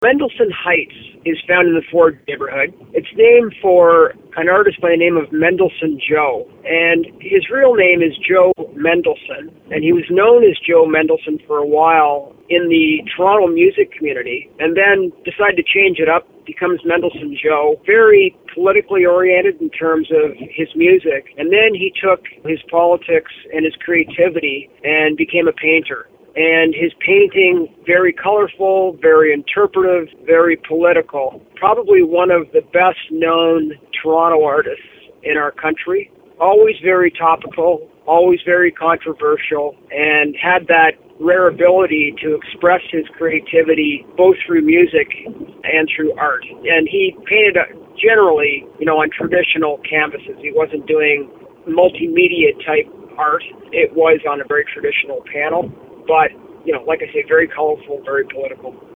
Mendelssohn Heights is found in the Ford neighborhood. It's named for an artist by the name of Mendelssohn Joe, and his real name is Joe Mendelssohn, and he was known as Joe Mendelssohn for a while in the Toronto music community, and then decided to change it up, becomes Mendelssohn Joe, very politically oriented in terms of his music, and then he took his politics and his creativity and became a painter. And his painting, very colorful, very interpretive, very political. Probably one of the best known Toronto artists in our country. Always very topical, always very controversial, and had that rare ability to express his creativity both through music and through art. And he painted generally, on traditional canvases. He wasn't doing multimedia type art. It was on a very traditional panel. But, like I say, very colorful, very political.